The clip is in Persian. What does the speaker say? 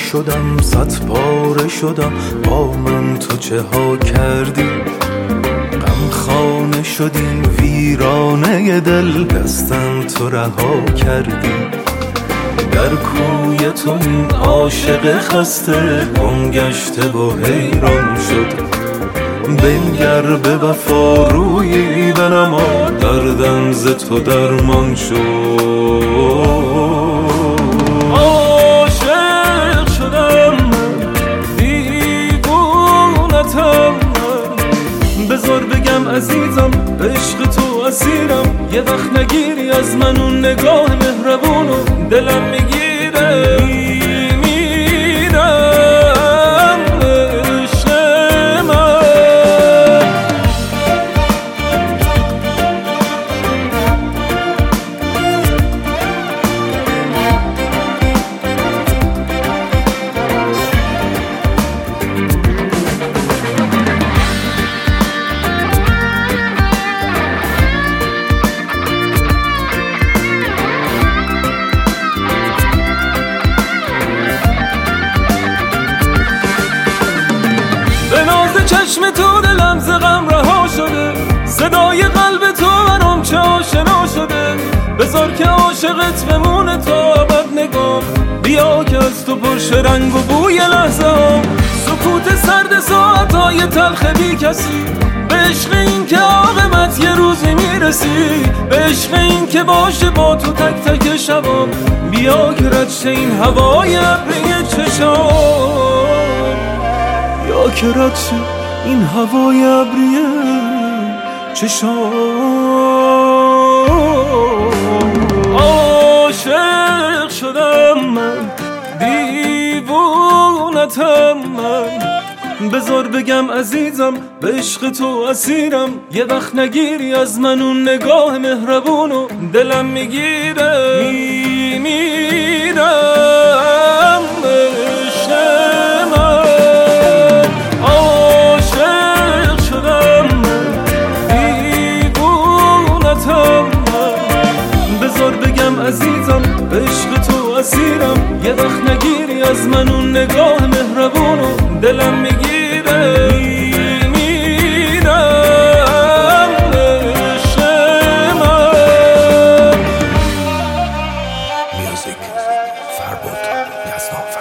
شدم، 100 پاره شدم، با من تو چه ها کردی؟ غمخانه شدیم ویرانه دل، دستم تو رها کردی. در کوی تو این عاشق خسته گم گشته و حیران شد. بنگر به وفا روی بنما، دردم ز تو درمان شد. عاشق شدم من، دیوونتم من، بذار بگم عزیزم عشق تو اسیرم. یه وقت نگیری از من اون نگاه مهربونو، دلم میگیره میمیرم عشق من. چشم تو دلم ز غم رها شده، صدای قلب تو برام چه آشنا شده. بذار که عاشقت بمونه تا ابد نگام، بیا که از تو پرشه رنگ و بوی لحظه ها. سکوت سرد ساعتهای تلخ بی کسی، به عشق این که عاقبت یه روزی میرسی، به عشق این که باشه با تو تک تک شبام. بیا که رد شه این هوای ابری چشام، یا که رد شه این هوای ابریه چشام. عاشق شدم من، دیوونتم من، بذار بگم عزیزم به عشق تو اسیرم. یه وقت نگیری از من اون نگاه مهربونو، دلم میگیره میمیرم عشق من. بذار بگم عزیزم به عشق تو اسیرم. یه وقت نگیری از من اون نگاه مهربونو، دلم میگیره میمیرم عشق من. میوزیک فربود یزدان.